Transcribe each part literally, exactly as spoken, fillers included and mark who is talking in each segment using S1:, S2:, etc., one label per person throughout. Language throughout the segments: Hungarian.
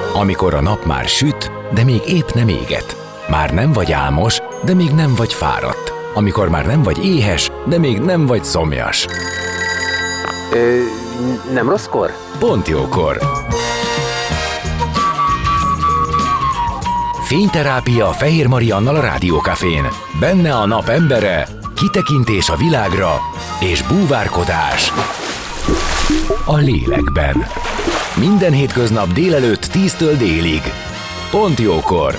S1: Amikor a nap már süt, de még épp nem éget. Már nem vagy álmos, de még nem vagy fáradt. Amikor már nem vagy éhes, de még nem vagy szomjas.
S2: Ö, nem rosszkor?
S1: Pont jókor. Fényterápia Fehér Mariannal a Rádiókafén. Benne a nap embere, kitekintés a világra és búvárkodás a lélekben. Minden hétköznap délelőtt tíztől délig. Pont jókor.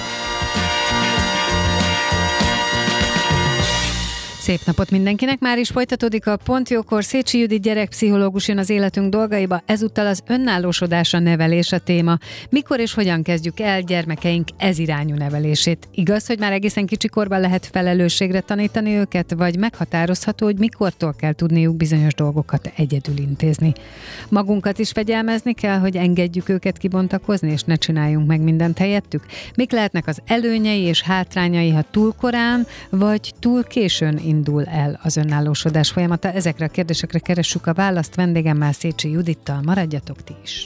S3: Szép napot mindenkinek, már is folytatódik a Pont Jókor. Szécsi Judit gyerekpszichológus jön az életünk dolgaiba, ezúttal az önállósodás a nevelés a téma. Mikor és hogyan kezdjük el gyermekeink ezirányú nevelését? Igaz, hogy már egészen kicsikorban lehet felelősségre tanítani őket, vagy meghatározható, hogy mikortól kell tudniuk bizonyos dolgokat egyedül intézni? Magunkat is fegyelmezni kell, hogy engedjük őket kibontakozni, és ne csináljunk meg mindent helyettük? Mik lehetnek az előnyei és hátrányai, ha túl korán, vagy túl későn indul el az önállósodás folyamata? Ezekre a kérdésekre keressük a választ vendégemmel, Szécsi Judittal. Maradjatok ti is!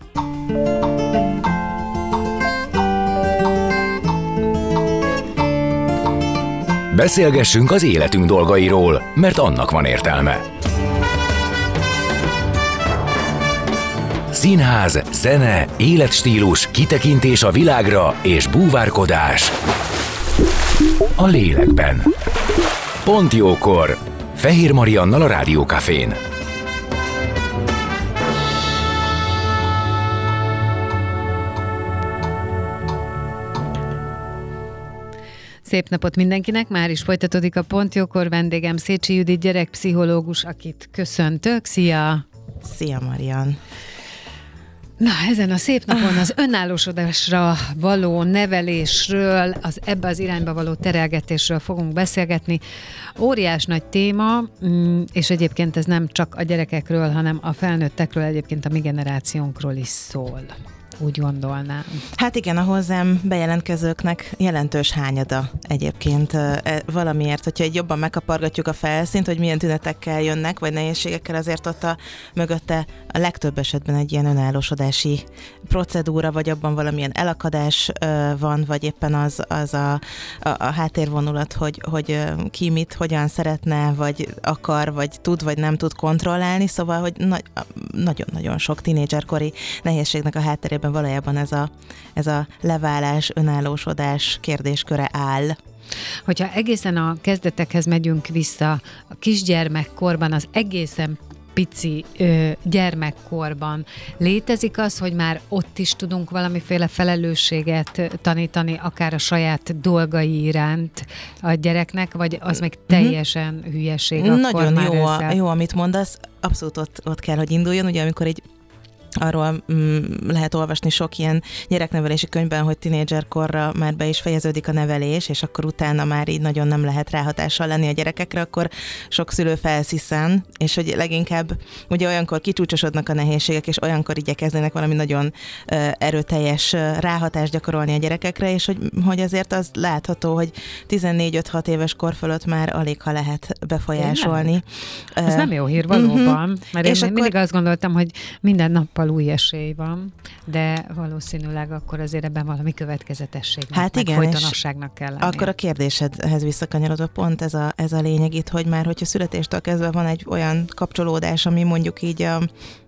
S1: Beszélgessünk az életünk dolgairól, mert annak van értelme. Színház, zene, életstílus, kitekintés a világra és búvárkodás a lélekben. Pont jókor. Fehér Mariannal a Rádiókafén.
S3: Szép napot mindenkinek, már is folytatódik a Pont Jókor. Vendégem Szécsi Judit gyerekpszichológus, akit köszöntök. Szia!
S4: Szia, Marian!
S3: Na, ezen a szép napon az önállósodásra való nevelésről, az ebbe az irányba való terelgetésről fogunk beszélgetni. Óriás nagy téma, és egyébként ez nem csak a gyerekekről, hanem a felnőttekről, egyébként a mi generációnkról is szól. Úgy gondolnám.
S4: Hát igen, a hozzám bejelentkezőknek jelentős hányada egyébként e, valamiért, hogyha egy jobban megkapargatjuk a felszínt, hogy milyen tünetekkel jönnek, vagy nehézségekkel, azért ott a mögötte a legtöbb esetben egy ilyen önállósodási procedúra, vagy abban valamilyen elakadás e, van, vagy éppen az, az a, a, a háttérvonulat, hogy, hogy ki mit, hogyan szeretne, vagy akar, vagy tud, vagy nem tud kontrollálni, szóval, hogy na, nagyon-nagyon sok tínédzserkori nehézségnek a háttérében valójában ez a, ez a leválás, önállósodás kérdésköre áll.
S3: Hogyha egészen a kezdetekhez megyünk vissza, a kisgyermekkorban, az egészen pici ö, gyermekkorban létezik az, hogy már ott is tudunk valamiféle felelősséget tanítani, akár a saját dolgai iránt a gyereknek, vagy az meg teljesen mm-hmm. hülyeség?
S4: Nagyon
S3: már
S4: jó, a,
S3: ezzel...
S4: jó, amit mondasz, abszolút ott, ott kell, hogy induljon, ugye amikor egy arról mm, lehet olvasni sok ilyen gyereknevelési könyvben, hogy tinédzserkorra már be is fejeződik a nevelés, és akkor utána már így nagyon nem lehet ráhatással lenni a gyerekekre, akkor sok szülő felsziszen, és hogy leginkább ugye olyankor kicsúcsosodnak a nehézségek, és olyankor igyekeznének valami nagyon uh, erőteljes uh, ráhatást gyakorolni a gyerekekre, és hogy, hogy azért az látható, hogy tizennégy-öt-hat éves kor fölött már alig ha lehet befolyásolni.
S3: Ez uh, nem jó hír valóban, uh-huh. mert
S4: és
S3: én
S4: akkor...
S3: mindig azt gondoltam, hogy minden nappal új esély van, de valószínűleg akkor azért ebben valami következetességnek,
S4: hát
S3: meg
S4: igen,
S3: folytonosságnak kell lenni.
S4: Akkor a kérdésedhez visszakanyarodva pont ez a, ez a lényeg itt, hogy már hogyha születéstől kezdve van egy olyan kapcsolódás, ami mondjuk így a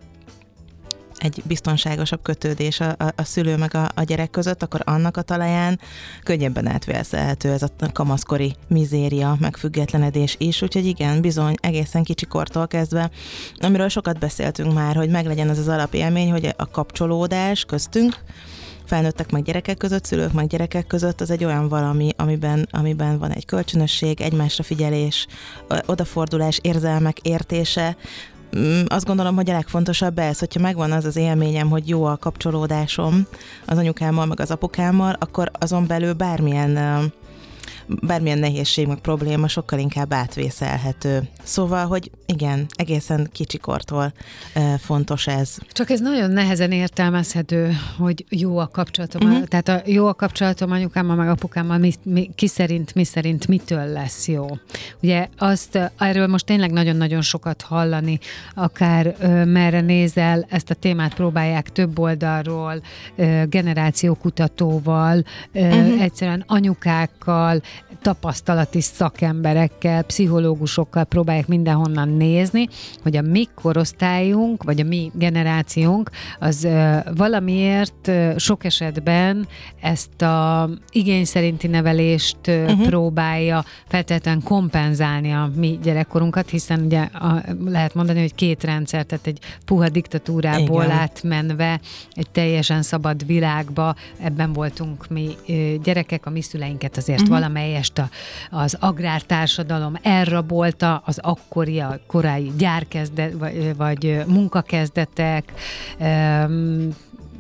S4: egy biztonságosabb kötődés a, a, a szülő meg a, a gyerek között, akkor annak a talaján könnyebben átvészelhető ez a kamaszkori mizéria, meg függetlenedés is, úgyhogy igen, bizony egészen kicsikortól kezdve, amiről sokat beszéltünk már, hogy meglegyen az az alapélmény, hogy a kapcsolódás köztünk, felnőttek meg gyerekek között, szülők meg gyerekek között, az egy olyan valami, amiben, amiben van egy kölcsönösség, egymásra figyelés, odafordulás, érzelmek értése. Azt gondolom, hogy a legfontosabb ez, hogyha megvan az az élményem, hogy jó a kapcsolódásom az anyukámmal, meg az apukámmal, akkor azon belül bármilyen bármilyen nehézség, meg probléma sokkal inkább átvészelhető. Szóval, hogy igen, egészen kicsikortól fontos ez.
S3: Csak ez nagyon nehezen értelmezhető, hogy jó a kapcsolatom. Uh-huh. Tehát a jó a kapcsolatom anyukámmal, meg apukámmal, mi, mi, ki szerint, mi szerint mitől lesz jó. Ugye azt, erről most tényleg nagyon-nagyon sokat hallani, akár ö, merre nézel, ezt a témát próbálják több oldalról, ö, generációkutatóval, ö, uh-huh. egyszerűen anyukákkal, tapasztalati szakemberekkel, pszichológusokkal próbálják mindenhonnan nézni, hogy a mi korosztályunk, vagy a mi generációnk, az ö, valamiért ö, sok esetben ezt a igény szerinti nevelést ö, uh-huh. próbálja feltétlenül kompenzálni a mi gyerekkorunkat, hiszen ugye a, lehet mondani, hogy két rendszer, tehát egy puha diktatúrából igen. átmenve egy teljesen szabad világba, ebben voltunk mi ö, gyerekek, a mi szüleinket azért uh-huh. valamelyest a, az agrártársadalom elrabolta, az akkori, a korai gyárkezdet, vagy, vagy munkakezdetek, öm,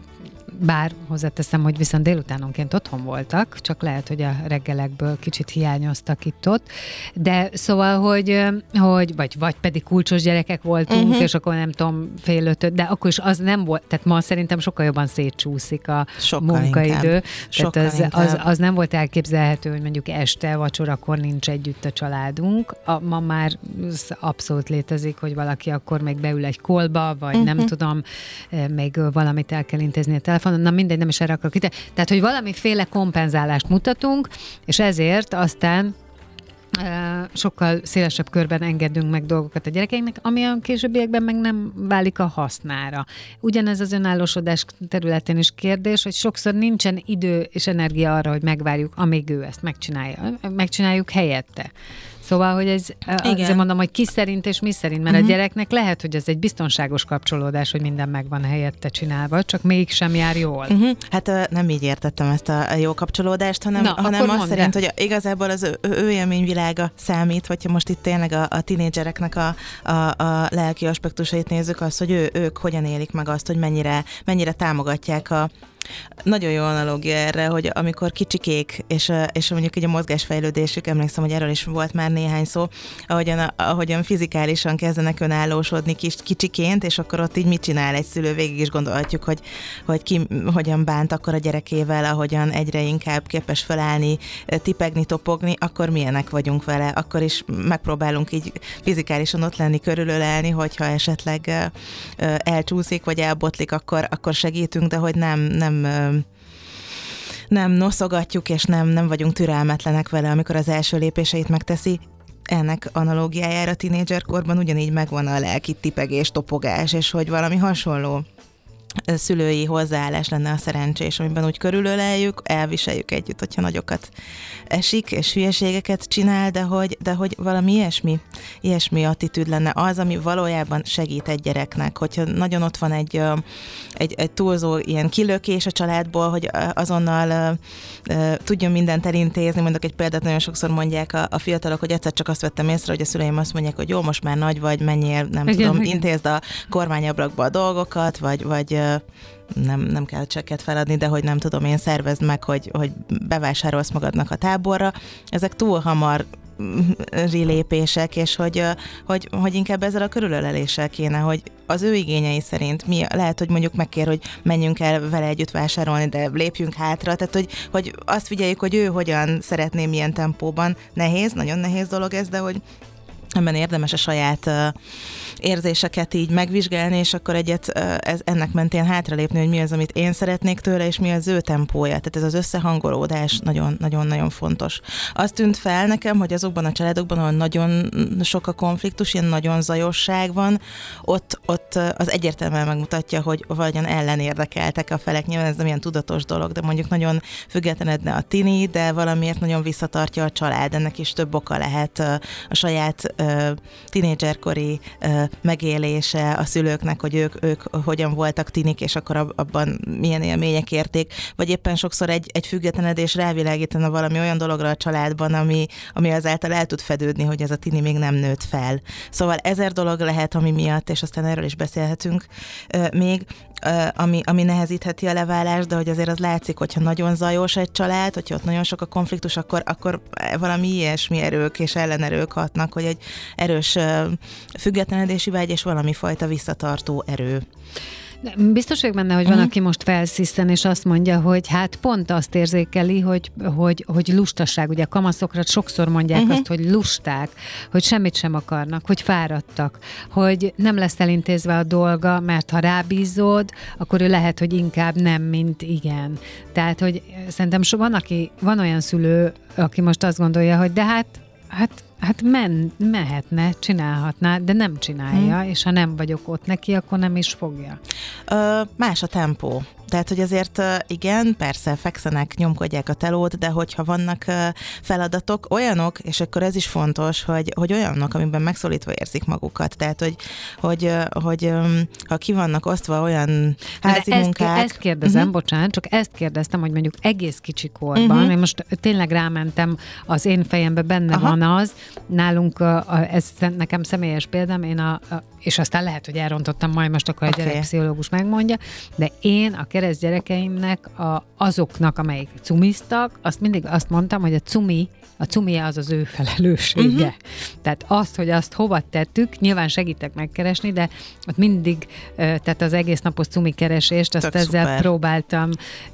S3: bár hozzáteszem, hogy viszont délutánonként otthon voltak, csak lehet, hogy a reggelekből kicsit hiányoztak itt-ott, de szóval, hogy, hogy vagy, vagy pedig kulcsos gyerekek voltunk, uh-huh. és akkor nem tudom, fél ötöt, de akkor is az nem volt, tehát ma szerintem sokkal jobban szétcsúszik a sokkal munkaidő.
S4: Sokkal
S3: tehát az, az, az nem volt elképzelhető, hogy mondjuk este vacsorakor nincs együtt a családunk. A, ma már abszolút létezik, hogy valaki akkor még beül egy kolba, vagy uh-huh. nem tudom, még valamit el kell intézni a telefon. Na mindegy, nem is erre akarok ide. Tehát, hogy valamiféle kompenzálást mutatunk, és ezért aztán e, sokkal szélesebb körben engedünk meg dolgokat a gyerekeinknek, ami a későbbiekben meg nem válik a hasznára. Ugyanez az önállósodás területén is kérdés, hogy sokszor nincsen idő és energia arra, hogy megvárjuk, amíg ő ezt megcsinálja. Megcsináljuk helyette. Szóval, hogy ez, azért mondom, hogy ki szerint és mi szerint, mert uh-huh. a gyereknek lehet, hogy ez egy biztonságos kapcsolódás, hogy minden megvan helyette csinálva, csak mégsem jár jól.
S4: Uh-huh. Hát nem így értettem ezt a jó kapcsolódást, hanem, Na, hanem azt szerint, de. hogy igazából az ő, ő élményvilága számít, hogyha most itt tényleg a, a tinédzsereknek a, a, a lelki aspektusait nézzük, az, hogy ő, ők hogyan élik meg azt, hogy mennyire, mennyire támogatják a nagyon jó analógia erre, hogy amikor kicsikék, és, és mondjuk így a mozgásfejlődésük, emlékszem, hogy erről is volt már néhány szó, ahogyan, ahogyan fizikálisan kezdenek önállósodni kis, kicsiként, és akkor ott így mit csinál egy szülő, végig is gondolhatjuk, hogy, hogy ki hogyan bánt akkor a gyerekével, ahogyan egyre inkább képes felállni, tipegni, topogni, akkor milyenek vagyunk vele, akkor is megpróbálunk így fizikálisan ott lenni, körülölelni, hogyha esetleg elcsúszik, vagy elbotlik, akkor, akkor segítünk, de hogy nem, nem nem noszogatjuk, és nem, nem vagyunk türelmetlenek vele, amikor az első lépéseit megteszi. Ennek analógiájára tínédzserkorban ugyanígy megvan a lelki tipegés, topogás, és hogy valami hasonló szülői hozzáállás lenne a szerencsés, amiben úgy körülöleljük, elviseljük együtt, hogyha nagyokat esik, és hülyeségeket csinál, de hogy, de hogy valami ilyesmi, ilyesmi attitűd lenne az, ami valójában segít egy gyereknek, hogyha nagyon ott van egy, egy, egy túlzó ilyen kilökés a családból, hogy azonnal uh, uh, tudjon mindent elintézni. Mondok egy példát, nagyon sokszor mondják a, a fiatalok, hogy egyszer csak azt vettem észre, hogy a szüleim azt mondják, hogy jó, most már nagy vagy, menjél, nem igen, tudom, igen. intézd a kormányablakba a dolgokat, vagy, vagy nem, nem kell csekket feladni, de hogy nem tudom én, szervezd meg, hogy, hogy bevásárolsz magadnak a táborra. Ezek túl hamar lépések, és hogy, hogy, hogy inkább ezzel a körülöleléssel kéne, hogy az ő igényei szerint mi, lehet, hogy mondjuk megkér, hogy menjünk el vele együtt vásárolni, de lépjünk hátra, tehát hogy, hogy azt figyeljük, hogy ő hogyan szeretné, milyen tempóban. Nehéz, nagyon nehéz dolog ez, de hogy ebben érdemes a saját uh, érzéseket így megvizsgálni, és akkor egyet uh, ez, ennek mentén hátralépni, hogy mi az, amit én szeretnék tőle, és mi az ő tempója. Tehát ez az összehangolódás nagyon-nagyon fontos. Azt tűnt fel nekem, hogy azokban a családokban, ahol nagyon sok a konfliktus, ilyen nagyon zajosság van, ott, ott az egyértelműen megmutatja, hogy valahogyan ellenérdekeltek a felek. Nyilván ez nem ilyen tudatos dolog, de mondjuk nagyon függetlenedne a tini, de valamiért nagyon visszatartja a család. Ennek is több oka lehet, a saját tínédzserkori megélése a szülőknek, hogy ők, ők hogyan voltak tinik, és akkor abban milyen élmények érték, vagy éppen sokszor egy, egy függetlenedés rávilágítana valami olyan dologra a családban, ami, ami azáltal el tud fedődni, hogy ez a tini még nem nőtt fel. Szóval ezer dolog lehet, ami miatt, és aztán erről is beszélhetünk még, ami, ami nehezítheti a leválást, de hogy azért az látszik, hogyha nagyon zajos egy család, hogyha ott nagyon sok a konfliktus, akkor, akkor valami ilyesmi erők és ellenerők hatnak, hogy egy erős függetlenedési vágy és valami fajta visszatartó erő.
S3: Biztos vagyok benne, hogy van, uh-huh. aki most felsziszen, és azt mondja, hogy hát pont azt érzékeli, hogy, hogy, hogy lustaság. Ugye a kamaszokra sokszor mondják uh-huh. azt, hogy lusták, hogy semmit sem akarnak, hogy fáradtak, hogy nem lesz elintézve a dolga, mert ha rábízod, akkor ő lehet, hogy inkább nem, mint igen. Tehát, hogy szerintem so van, aki, van olyan szülő, aki most azt gondolja, hogy de hát, hát Hát men, mehetne, csinálhatná, de nem csinálja, hmm. és ha nem vagyok ott neki, akkor nem is fogja.
S4: Ö, más a tempó. Tehát, hogy azért igen, persze fekszenek, nyomkodják a telót, de hogyha vannak feladatok, olyanok, és akkor ez is fontos, hogy, hogy olyanok, amiben megszólítva érzik magukat. Tehát, hogy, hogy, hogy ha ki vannak osztva olyan házi
S3: ezt,
S4: munkák...
S3: Ezt kérdezem, uh-huh. bocsánat, csak ezt kérdeztem, hogy mondjuk egész kicsi korban, uh-huh. én most tényleg rámentem, az én fejemben benne Aha. van az, nálunk, ez nekem személyes példám, én a, a és aztán lehet, hogy elrontottam, majd most akkor okay. a gyerekpszichológus megmondja, de én a kereszt gyerekeimnek, a, azoknak, amelyik cumiztak, azt mindig azt mondtam, hogy a cumi, a cumija az az ő felelőssége. Uh-huh. Tehát azt, hogy azt hova tettük, nyilván segítek megkeresni, de ott mindig, tehát az egész napos cumi keresést, azt Tök ezzel szuper. próbáltam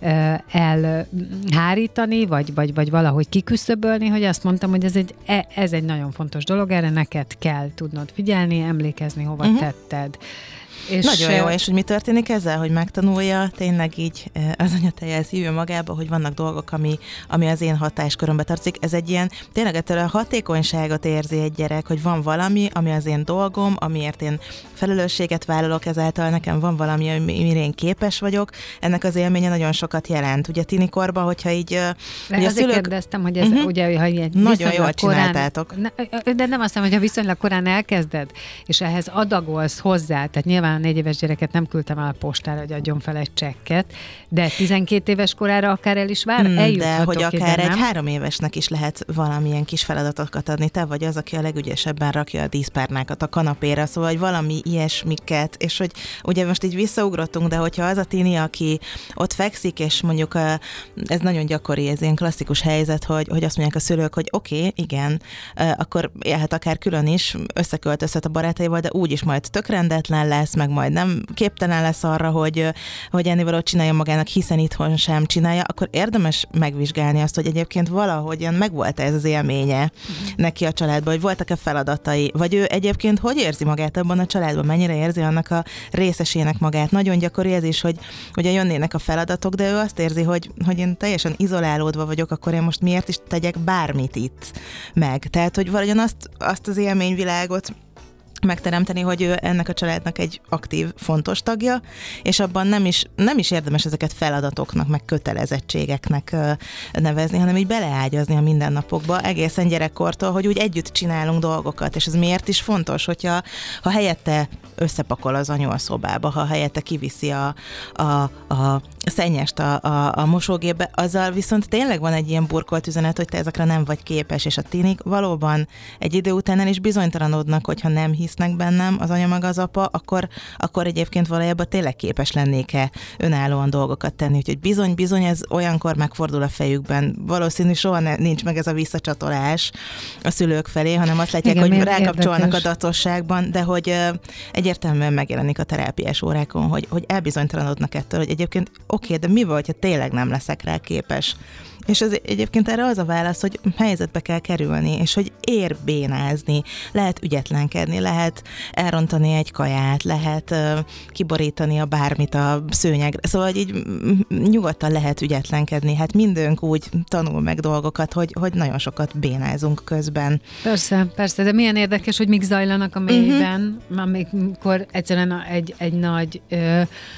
S3: elhárítani, vagy, vagy, vagy valahogy kiküszöbölni, hogy azt mondtam, hogy ez egy, ez egy nagyon fontos dolog, erre neked kell tudnod figyelni, emlékezni, hova uh-huh. tetted. És
S4: nagyon jó, és hogy mi történik ezzel, hogy megtanulja tényleg így az anyatejjel szívja magába, hogy vannak dolgok, ami, ami az én hatáskörömbe tartozik. Ez egy ilyen, tényleg ettől a hatékonyságot érzi egy gyerek, hogy van valami, ami az én dolgom, amiért én felelősséget vállalok, ezáltal nekem van valami, amire én képes vagyok. Ennek az élménye nagyon sokat jelent. Ugye tinikorban, hogyha így...
S3: Ugye azért szülők... kérdeztem, hogy ez uh-huh. ugye, ha ilyen
S4: nagyon jól csináltátok.
S3: Korán, de nem azt mondom, hogy ha viszonylag korán elkezded, és ehhez adagolsz hozzá, tehát nyilván a négy éves gyereket nem küldtem el a postára, hogy adjon fel egy csekket, de tizenkét éves korára akár el is vár,
S4: hmm, de hogy akár ide, egy három évesnek is lehet valamilyen kis feladatokat adni. Te vagy az, aki a legügyesebben rakja a díszpárnákat a kanapéra, szóval hogy valami ilyesmiket, és hogy ugye most így visszaugrottunk, de hogyha az a tini, aki ott fekszik, és mondjuk a, ez nagyon gyakori, ez ilyen klasszikus helyzet, hogy, hogy azt mondják a szülők, hogy oké, okay, igen, akkor élhet akár külön is, összeköltözhet a barátaival, de úgyis majd tök rendetlen lesz, meg majd nem képtelen lesz arra, hogy, hogy ennivalót csináljon magának, hiszen itthon sem csinálja, akkor érdemes megvizsgálni azt, hogy egyébként valahogyan megvolt ez az élménye uh-huh. neki a családban, hogy voltak-e feladatai, vagy ő egyébként hogy érzi magát abban a családban, mennyire érzi annak a részesének magát. Nagyon gyakori ez is, hogy ugye jönnének a feladatok, de ő azt érzi, hogy, hogy én teljesen izolálódva vagyok, akkor én most miért is tegyek bármit itt meg. Tehát, hogy valahogyan azt, azt az élményvilágot megteremteni, hogy ő ennek a családnak egy aktív, fontos tagja, és abban nem is, nem is érdemes ezeket feladatoknak, meg kötelezettségeknek nevezni, hanem így beleágyazni a mindennapokba, egészen gyerekkortól, hogy úgy együtt csinálunk dolgokat, és ez miért is fontos, hogyha ha helyette összepakol az anyu a szobába, ha helyette kiviszi a, a, a szennyest a, a, a mosógépbe, azzal viszont tényleg van egy ilyen burkolt üzenet, hogy te ezekre nem vagy képes, és a tinik valóban egy idő után el is bizonytalanodnak, hogyha nem hisznek bennem az anya meg az apa, akkor, akkor egyébként valójában tényleg képes lennék-e önállóan dolgokat tenni. Úgyhogy bizony-bizony ez olyankor megfordul a fejükben. Valószínű soha ne, nincs meg ez a visszacsatolás a szülők felé, hanem azt látják, igen, hogy rákapcsolnak érdekes. A datosságban, de hogy uh, egyértelműen megjelenik a terápiás órákon, hogy, hogy elbizonytalanodnak ettől, hogy egyébként oké, okay, de mi volt, ha tényleg nem leszek rá képes? És ez egyébként erre az a válasz, hogy helyzetbe kell kerülni, és hogy ér bénázni, lehet ügyetlenkedni, lehet elrontani egy kaját, lehet uh, kiborítani a bármit a szőnyegre, szóval hogy így nyugodtan lehet ügyetlenkedni, hát mindőnk úgy tanul meg dolgokat, hogy, hogy nagyon sokat bénázunk közben.
S3: Persze, persze, de milyen érdekes, hogy mik zajlanak a mélyben, uh-huh. amikor egyszerűen egy, egy nagy... Ö,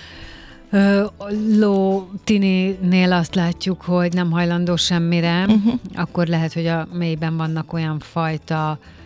S3: ló tininél azt látjuk, hogy nem hajlandó semmire, uh-huh. akkor lehet, hogy a mélyben vannak olyan fajta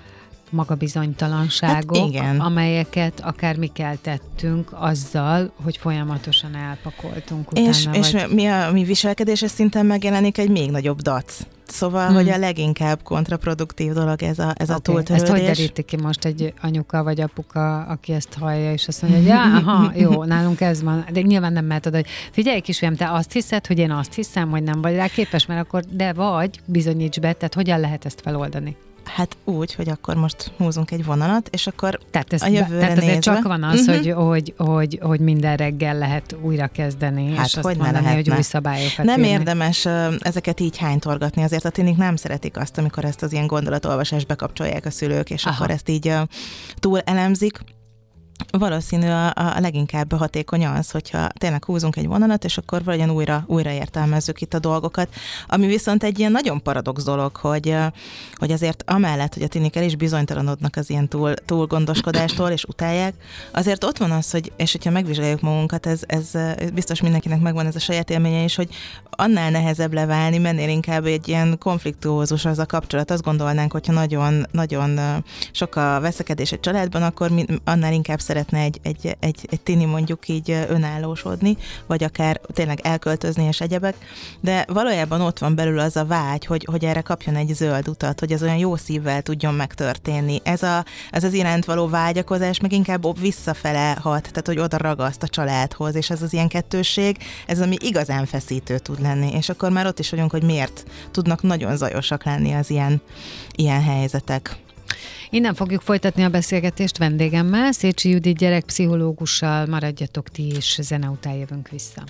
S3: magabizonytalanságok,
S4: Hát igen.
S3: amelyeket akár mi keltettünk azzal, hogy folyamatosan elpakoltunk utána.
S4: És, és
S3: vagy...
S4: mi a mi viselkedéses szinten megjelenik egy még nagyobb dac. Szóval, hmm. hogy a leginkább kontraproduktív dolog ez a, ez okay. a túltörődés.
S3: Ezt hogy deríti ki most egy anyuka vagy apuka, aki ezt hallja, és azt mondja, hogy ja, aha, jó, nálunk ez van. De nyilván nem mehet oda, hogy figyelj kisfiam, te azt hiszed, hogy én azt hiszem, hogy nem vagy rá képes, mert akkor de vagy, bizonyíts be, tehát hogyan lehet ezt feloldani?
S4: Hát úgy, hogy akkor most húzunk egy vonalat, és akkor
S3: tehát ez,
S4: a jövőre
S3: tehát azért
S4: nézve.
S3: csak van az,
S4: uh-huh.
S3: hogy, hogy, hogy, hogy minden reggel lehet újra kezdeni,
S4: hát
S3: és azt
S4: hogy
S3: mondani,
S4: lehetne.
S3: hogy új szabályokat
S4: Nem
S3: írni.
S4: érdemes uh, ezeket így hánytorgatni, azért a tinik nem szeretik azt, amikor ezt az ilyen gondolatolvasást bekapcsolják a szülők, és Aha. akkor ezt így uh, túl elemzik. Valószínű a, a leginkább hatékony az, hogyha tényleg húzunk egy vonalat, és akkor valahogyan újra, újra értelmezzük itt a dolgokat. Ami viszont egy ilyen nagyon paradox dolog, hogy, hogy azért amellett, hogy a tinik el is bizonytalanodnak az ilyen túl, túl gondoskodástól, és utálják, azért ott van az, hogy, és hogyha megvizsgáljuk magunkat, ez, ez biztos mindenkinek megvan ez a saját élménye is, hogy annál nehezebb leválni, mennél inkább egy ilyen konfliktuózus az a kapcsolat. Azt gondolnánk, hogyha nagyon, nagyon sok a veszekedés egy családban, akkor mi, annál inkább szeretne egy, egy, egy, egy tini mondjuk így önállósodni, vagy akár tényleg elköltözni és egyebek, de valójában ott van belül az a vágy, hogy, hogy erre kapjon egy zöld utat, hogy ez olyan jó szívvel tudjon megtörténni. Ez, a, ez az iránt való vágyakozás meg inkább visszafele hat, tehát hogy oda ragaszt a családhoz, és ez az ilyen kettősség, ez ami igazán feszítő tud lenni, és akkor már ott is vagyunk, hogy miért tudnak nagyon zajosak lenni az ilyen, ilyen helyzetek.
S3: Innen fogjuk folytatni a beszélgetést vendégemmel, Szécsi Judit gyerekpszichológussal. Maradjatok ti is, zene után jövünk vissza.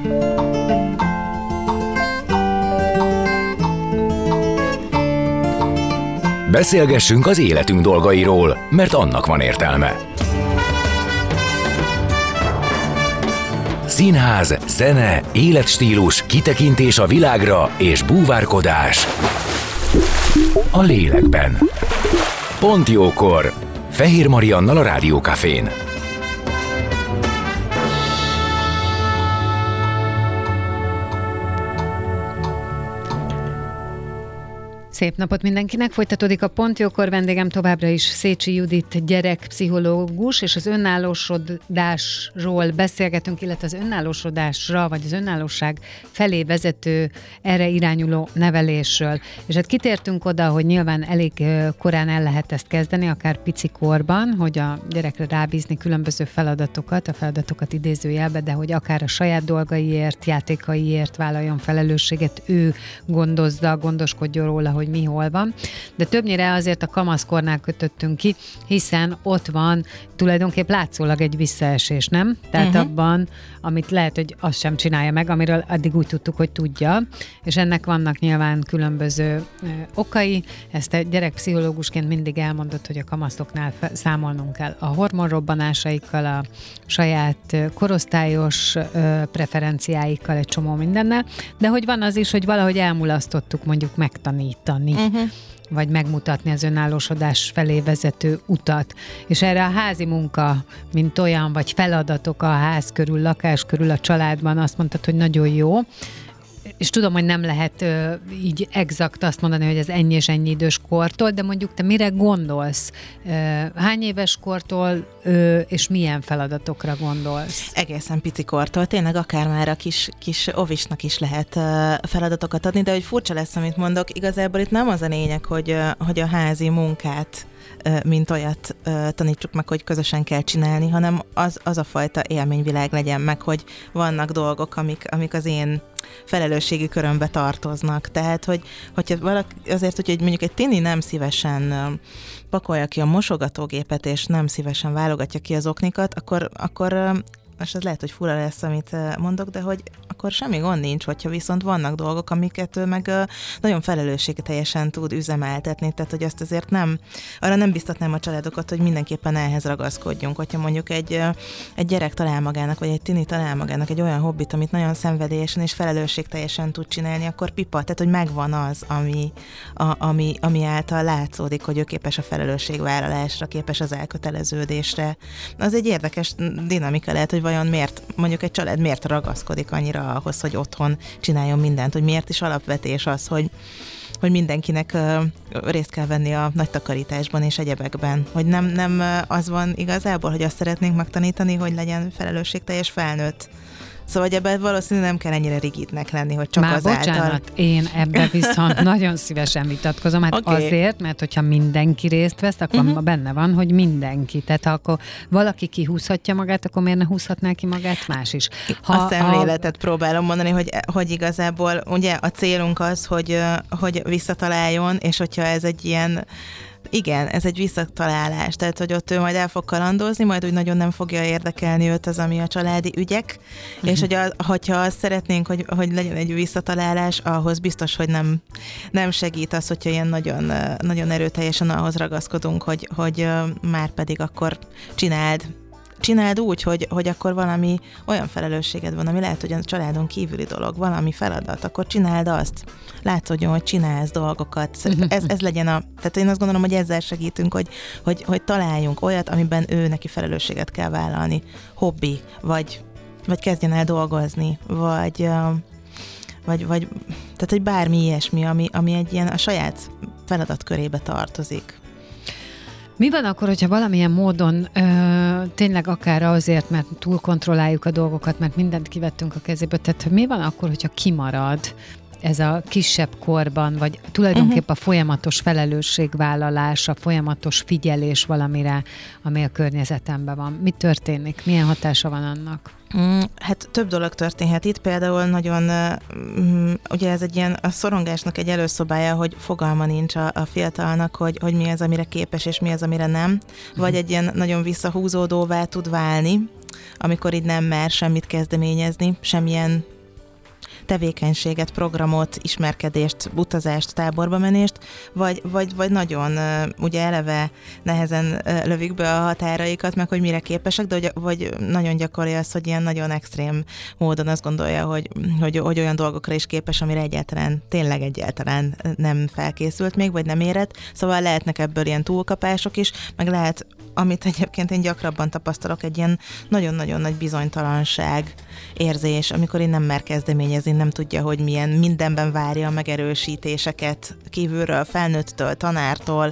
S1: Beszélgessünk az életünk dolgairól, mert annak van értelme. Színház, zene, életstílus, kitekintés a világra és búvárkodás a lélekben. Pont jókor! Fehér Mariannal a Rádió Cafén.
S3: Szép napot mindenkinek! Folytatódik a Pont jókor, vendégem továbbra is Szécsi Judit gyerekpszichológus, és az önállósodásról beszélgetünk, illetve az önállósodásra, vagy az önállóság felé vezető, erre irányuló nevelésről. És hát kitértünk oda, hogy nyilván elég korán el lehet ezt kezdeni, akár pici korban, hogy a gyerekre rábízni különböző feladatokat, a feladatokat idézőjelbe, de hogy akár a saját dolgaiért, játékaiért vállaljon felelősséget, ő gondozza, gondoskodjon róla, hogy mi hol van, de többnyire azért a kamaszkornál kötöttünk ki, hiszen ott van tulajdonképp látszólag egy visszaesés, nem? Tehát uh-huh. abban, amit lehet, hogy azt sem csinálja meg, amiről addig úgy tudtuk, hogy tudja, és ennek vannak nyilván különböző ö, okai. Ezt a gyerekpszichológusként mindig elmondott, hogy a kamaszoknál fe- számolnunk kell a hormonrobbanásaikkal, a saját korosztályos ö, preferenciáikkal, egy csomó mindennel, de hogy van az is, hogy valahogy elmulasztottuk mondjuk megtanítani, uh-huh. vagy megmutatni az önállósodás felé vezető utat. És erre a házi munka, mint olyan, vagy feladatok a ház körül, lakás körül, a családban, azt mondtad, hogy nagyon jó. És tudom, hogy nem lehet ö, így exakt azt mondani, hogy ez ennyi és ennyi idős kortól, de mondjuk te mire gondolsz? Ö, hány éves kortól, ö, és milyen feladatokra gondolsz?
S4: Egészen pici kortól, tényleg akár már a kis, kis ovisnak is lehet ö, feladatokat adni, de hogy furcsa lesz, amit mondok, igazából itt nem az a lényeg, hogy, ö, hogy a házi munkát mint olyat tanítsuk meg, hogy közösen kell csinálni, hanem az, az a fajta élményvilág legyen meg, hogy vannak dolgok, amik, amik az én felelősségi körömbe tartoznak. Tehát, hogy hogyha valaki, azért, hogy mondjuk egy tini nem szívesen pakolja ki a mosogatógépet, és nem szívesen válogatja ki az oknikat, akkor, akkor és ez lehet, hogy fura lesz, amit mondok, de hogy akkor semmi gond nincs, hogyha viszont vannak dolgok, amiket ő meg nagyon felelősségteljesen tud üzemeltetni, tehát hogy azt azért nem, arra nem biztatnám a családokat, hogy mindenképpen ehhez ragaszkodjunk. Hogyha mondjuk egy, egy gyerek talál magának, vagy egy tini talál magának egy olyan hobbit, amit nagyon szenvedélyesen és felelősségteljesen tud csinálni, akkor pipa, tehát hogy megvan az, ami, a, ami, ami által látszódik, hogy ő képes a felelősségvállalásra, képes az elköteleződésre. Az egy érdekes dinamika lehet, hogy vajon miért, mondjuk egy család miért ragaszkodik annyira ahhoz, hogy otthon csináljon mindent, hogy miért is alapvetés az, hogy, hogy mindenkinek uh, részt kell venni a nagy takarításban és egyebekben. Hogy nem, nem az van igazából, hogy azt szeretnénk megtanítani, hogy legyen felelősségteljes felnőtt. Szóval, hogy ebben valószínűleg nem kell ennyire rigidnek lenni, hogy csak
S3: Már
S4: azáltal...
S3: bocsánat, én ebbe viszont nagyon szívesen vitatkozom, hát okay. azért, mert hogyha mindenki részt vesz, akkor uh-huh. benne van, hogy mindenki. Tehát ha akkor valaki kihúzhatja magát, akkor miért ne húzhatná ki magát más is?
S4: Ha, a szemléletet a... próbálom mondani, hogy, hogy igazából ugye a célunk az, hogy, hogy visszataláljon, és hogyha ez egy ilyen igen, ez egy visszatalálás, tehát hogy ott ő majd el fog kalandozni, majd úgy nagyon nem fogja érdekelni őt az, ami a családi ügyek, uh-huh. és hogy a, hogyha azt szeretnénk, hogy, hogy legyen egy visszatalálás, ahhoz biztos, hogy nem, nem segít az, hogyha ilyen nagyon, nagyon erőteljesen ahhoz ragaszkodunk, hogy, hogy már pedig akkor csináld, Csináld úgy, hogy, hogy akkor valami olyan felelősséged van, ami lehet, hogy a családon kívüli dolog, valami feladat, akkor csináld azt. Látszódjon, hogy csinálsz dolgokat. Ez, ez legyen a... Tehát én azt gondolom, hogy ezzel segítünk, hogy, hogy, hogy találjunk olyat, amiben ő neki felelősséget kell vállalni. Hobbi, vagy, vagy kezdjen el dolgozni, vagy, vagy, vagy tehát, hogy bármi ilyesmi, ami, ami egy ilyen a saját feladatkörébe tartozik.
S3: Mi van akkor, hogyha valamilyen módon ö, tényleg akár azért, mert túl kontrolláljuk a dolgokat, mert mindent kivettünk a kezéből, tehát mi van akkor, hogyha kimarad ez a kisebb korban, vagy tulajdonképpen uh-huh. a folyamatos felelősségvállalás, a folyamatos figyelés valamire, ami a környezetemben van. Mi történik? Milyen hatása van annak?
S4: Mm, hát több dolog történhet itt, például nagyon, mm, ugye ez egy ilyen, a szorongásnak egy előszobája, hogy fogalma nincs a, a fiatalnak, hogy, hogy mi az, amire képes, és mi az, amire nem, uh-huh. vagy egy ilyen nagyon visszahúzódóvá tud válni, amikor így nem mer semmit kezdeményezni, semmilyen tevékenységet, programot, ismerkedést, utazást, táborba menést, vagy, vagy, vagy nagyon ugye eleve nehezen lövik be a határaikat, meg hogy mire képesek, de hogy, vagy nagyon gyakori az, hogy ilyen nagyon extrém módon azt gondolja, hogy, hogy, hogy olyan dolgokra is képes, amire egyáltalán, tényleg egyáltalán nem felkészült még, vagy nem érett. Szóval lehetnek ebből ilyen túlkapások is, meg lehet, amit egyébként én gyakrabban tapasztalok, egy ilyen nagyon-nagyon nagy bizonytalanság érzés, amikor én nem mer kezdeményezni, nem tudja, hogy milyen, mindenben várja a megerősítéseket kívülről, felnőttől, tanártól,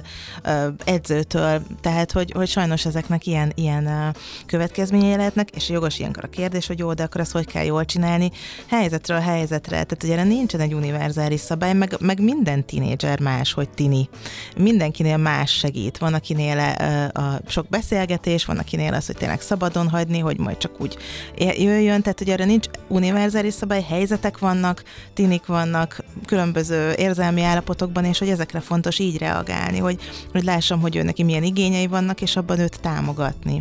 S4: edzőtől, tehát, hogy, hogy sajnos ezeknek ilyen, ilyen következményei lehetnek, és jogos ilyenkor a kérdés, hogy jó, de akkor ezt hogy kell jól csinálni, helyzetről helyzetre, tehát ugye nincsen egy univerzális szabály, meg, meg minden tinédzser más, hogy tini. Mindenkinél más segít. Van, akinél a sok beszélgetés, van, akinél az, hogy tényleg szabadon hagyni, hogy majd csak úgy jöjjön, tehát hogy arra nincs univerzális szabály, helyzetek vannak, tinik vannak, különböző érzelmi állapotokban, és hogy ezekre fontos így reagálni, hogy, hogy lássam, hogy ő neki milyen igényei vannak, és abban őt támogatni.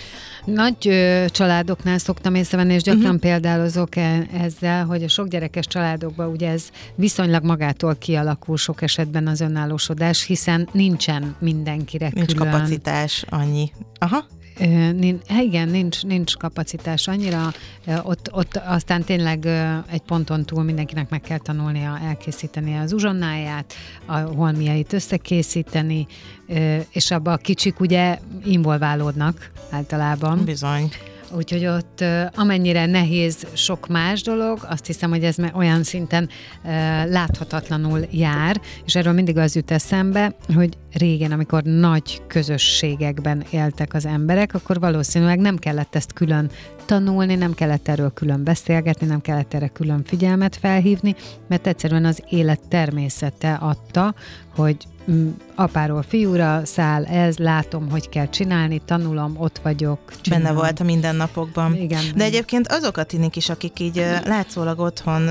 S3: Nagy ö, családoknál szoktam észrevenni, és gyakran uh-huh. példálozok e, ezzel, hogy a sok gyerekes családokban ugye ez viszonylag magától kialakul sok esetben az önállósodás, hiszen nincsen mindenkire
S4: Nincs
S3: külön.
S4: Nincs kapacitás annyi. Aha.
S3: Ö, nincs, igen, nincs, nincs kapacitás annyira, ö, ott, ott aztán tényleg ö, egy ponton túl mindenkinek meg kell tanulnia elkészíteni az uzsonnáját, a holmiait összekészíteni, ö, és abban a kicsik ugye involválódnak általában.
S4: Bizony.
S3: Úgyhogy ott amennyire nehéz sok más dolog, azt hiszem, hogy ez olyan szinten uh, láthatatlanul jár, és erről mindig az jut eszembe, hogy régen, amikor nagy közösségekben éltek az emberek, akkor valószínűleg nem kellett ezt külön tanulni, nem kellett erről külön beszélgetni, nem kellett erre külön figyelmet felhívni, mert egyszerűen az élet természete adta, hogy apáról fiúra száll ez, látom, hogy kell csinálni, tanulom, ott vagyok. Csinálom.
S4: Benne volt a mindennapokban.
S3: Igen.
S4: De egyébként azok a tinik is, akik így látszólag otthon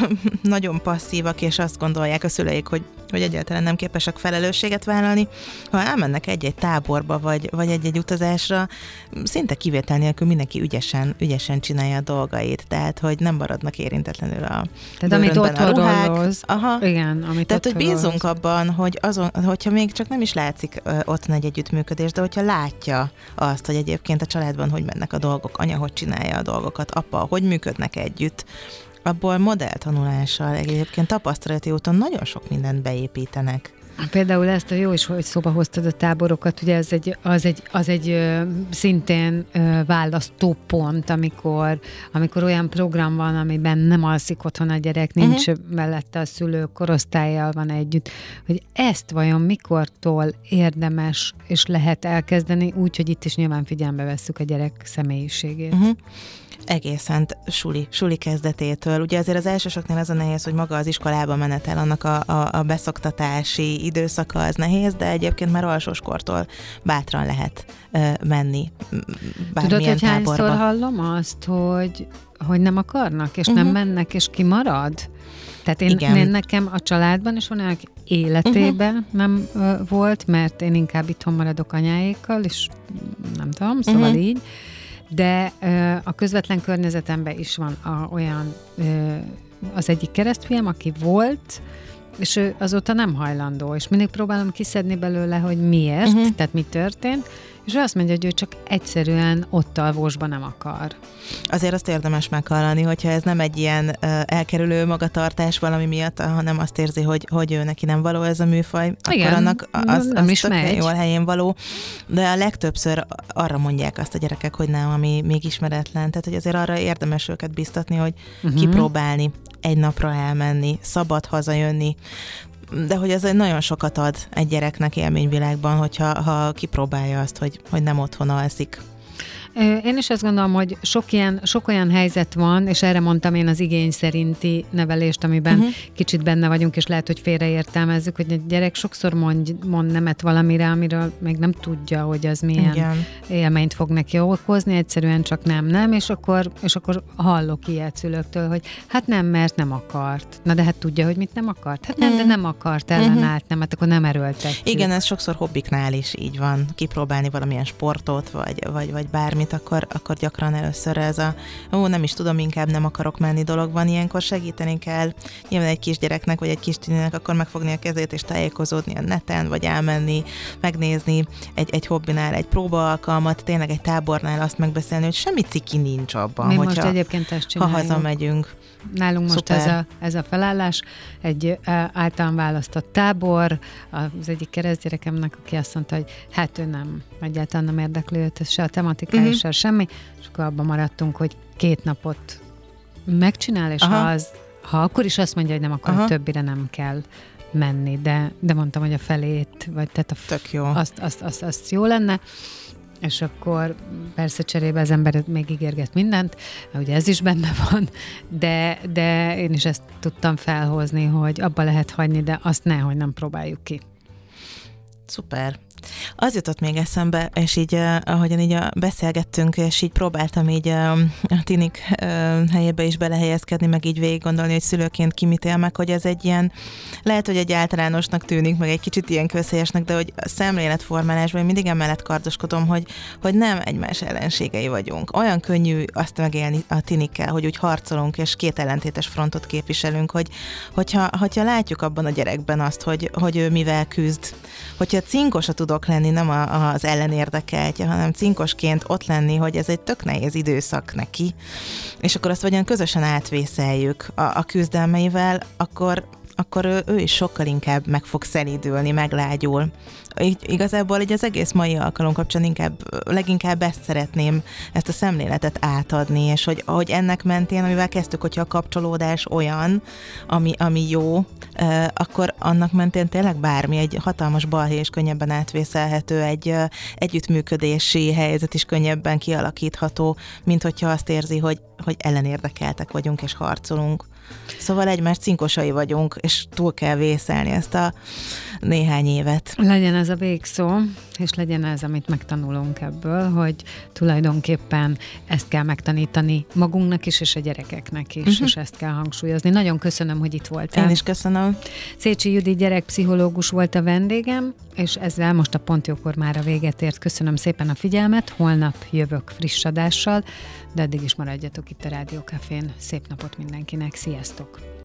S4: nagyon passzívak, és azt gondolják a szüleik, hogy, hogy egyáltalán nem képesek felelősséget vállalni, ha elmennek egy-egy táborba, vagy, vagy egy-egy utazásra, szinte kivétel nélkül mindenki ügyesen, ügyesen csinálja a dolgait, tehát, hogy nem maradnak érintetlenül a
S3: Tehát amit otthonról hoz.
S4: Aha.
S3: Igen, amit
S4: Tehát, hogy bízunk
S3: hoz.
S4: abban, hogy azon, hogyha még csak nem is látszik uh, otthon egy együttműködés, de hogyha látja azt, hogy egyébként a családban hogy mennek a dolgok, anya hogy csinálja a dolgokat, apa hogy működnek együtt, abból modelltanulással egyébként tapasztalati úton nagyon sok mindent beépítenek.
S3: Például ezt a jó is, hogy szóba hoztad a táborokat, ugye ez egy, az egy, az egy ö, szintén ö, választópont, amikor, amikor olyan program van, amiben nem alszik otthon a gyerek, nincs uh-huh. mellette a szülő, korosztállyal van együtt, hogy ezt vajon mikortól érdemes és lehet elkezdeni, úgy, hogy itt is nyilván figyelembe vesszük a gyerek személyiségét.
S4: Uh-huh. Egészen suli, suli kezdetétől. Ugye azért az elsősoknál az a nehéz, hogy maga az iskolába menetel, annak a, a, a beszoktatási időszaka az nehéz, de egyébként már alsóskortól bátran lehet uh, menni bármilyen
S3: Tudod, hogy
S4: táborba.
S3: hányszor hallom azt, hogy, hogy nem akarnak, és uh-huh. nem mennek, és kimarad? Tehát én, én nekem a családban is van, aki életében uh-huh. nem uh, volt, mert én inkább itthon maradok anyáékkal, és nem tudom, szóval uh-huh. így. De ö, a közvetlen környezetemben is van a, olyan ö, az egyik keresztfiam, aki volt, és ő azóta nem hajlandó, és mindig próbálom kiszedni belőle, hogy miért, uh-huh. tehát mi történt, és ő azt mondja, hogy ő csak egyszerűen ott alvósba nem akar.
S4: Azért azt érdemes meghallani, hogyha ez nem egy ilyen uh, elkerülő magatartás valami miatt, hanem azt érzi, hogy, hogy ő neki nem való ez a műfaj,
S3: igen,
S4: akkor annak az,
S3: nem
S4: az
S3: is
S4: tök
S3: megy.
S4: jól helyén való. De a legtöbbször arra mondják azt a gyerekek, hogy nem, ami még ismeretlen. Tehát, hogy azért arra érdemes őket biztatni, hogy uh-huh. kipróbálni, egy napra elmenni, szabad hazajönni, de hogy ez nagyon sokat ad egy gyereknek élményvilágban, hogyha ha kipróbálja azt, hogy, hogy nem otthon alszik.
S3: Én is azt gondolom, hogy sok, ilyen, sok olyan helyzet van, és erre mondtam én az igény szerinti nevelést, amiben uh-huh. kicsit benne vagyunk, és lehet, hogy félreértelmezzük, hogy egy gyerek sokszor mond, mond nemet valamire, amiről még nem tudja, hogy az milyen igen. élményt fog neki okozni, egyszerűen csak nem, nem, és akkor, és akkor hallok ilyet szülőktől, hogy hát nem, mert nem akart. Na de hát tudja, hogy mit nem akart? Hát nem, uh-huh. de nem akart, ellenállt, nem, hát akkor nem erőltetjük.
S4: Igen, ez sokszor hobbiknál is így van. Kipróbálni valamilyen sportot, vagy, vagy, vagy bármi Akkor, akkor gyakran először ez a ó, nem is tudom, inkább nem akarok menni dolog van, ilyenkor segíteni kell. Nyilván egy kisgyereknek, vagy egy kis tininek akkor megfogni a kezét és tájékozódni a neten, vagy elmenni, megnézni egy, egy hobbinál egy próbaalkalmat, tényleg egy tábornál azt megbeszélni, hogy semmi ciki nincs abban,
S3: mi
S4: hogyha,
S3: most egyébként ezt csináljuk.
S4: Ha hazamegyünk.
S3: Nálunk most ez a, ez a felállás, egy általán választott tábor, az egyik keresztgyerekemnek, aki azt mondta, hogy hát ő nem, egyáltalán nem érdekli őt, ez se a tematikája, uh-huh. se semmi, és akkor abban maradtunk, hogy két napot megcsinál, és ha, az, ha akkor is azt mondja, hogy nem akar, többire nem kell menni, de, de mondtam, hogy a felét, vagy tehát a f-
S4: Tök jó.
S3: Azt, azt, azt, azt jó lenne. És akkor persze cserébe az ember még ígérget mindent, ugye ez is benne van, de, de én is ezt tudtam felhozni, hogy abba lehet hagyni, de azt ne, hogy nem próbáljuk ki.
S4: Szuper. Az jutott még eszembe, és így uh, ahogyan így uh, beszélgettünk, és így próbáltam így uh, a tinik uh, helyébe is belehelyezkedni, meg így végig gondolni, hogy szülőként ki mit él meg, hogy ez egy ilyen, lehet, hogy egy általánosnak tűnik, meg egy kicsit ilyen közhelyesnek, de hogy a szemléletformálásban én mindig emellett kardoskodom, hogy, hogy nem egymás ellenségei vagyunk. Olyan könnyű azt megélni a tinikkel, hogy úgy harcolunk, és két ellentétes frontot képviselünk, hogy hogyha, hogyha látjuk abban a gyerekben azt, hogy, hogy ő mivel küzd, hogyha cinkosat tudok lenni, nem a, az ellenérdekeltje, hanem cinkosként ott lenni, hogy ez egy tök nehéz időszak neki, és akkor azt vagyon közösen átvészeljük a, a küzdelmeivel, akkor, akkor ő, ő is sokkal inkább meg fog szelídülni, meglágyul. Így, igazából így az egész mai alkalom kapcsán inkább, leginkább ezt szeretném, ezt a szemléletet átadni, és hogy, hogy ennek mentén, amivel kezdtük, hogyha a kapcsolódás olyan, ami, ami jó, eh, akkor annak mentén tényleg bármi, egy hatalmas balhé és könnyebben átvészelhető, egy eh, együttműködési helyzet is könnyebben kialakítható, mint hogyha azt érzi, hogy, hogy ellenérdekeltek vagyunk és harcolunk. Szóval egymás cinkosai vagyunk, és túl kell vészelni ezt a néhány évet.
S3: Legyen ez a végszó, és legyen ez, amit megtanulunk ebből, hogy tulajdonképpen ezt kell megtanítani magunknak is, és a gyerekeknek is, uh-huh. és ezt kell hangsúlyozni. Nagyon köszönöm, hogy itt voltál.
S4: Én is köszönöm.
S3: Szécsi Judit gyerekpszichológus volt a vendégem, és ezzel most a Pont Jókor már a véget ért. Köszönöm szépen a figyelmet, holnap jövök friss adással, de addig is maradjatok itt a Rádió Cafén. Szép napot mindenkinek, sziasztok!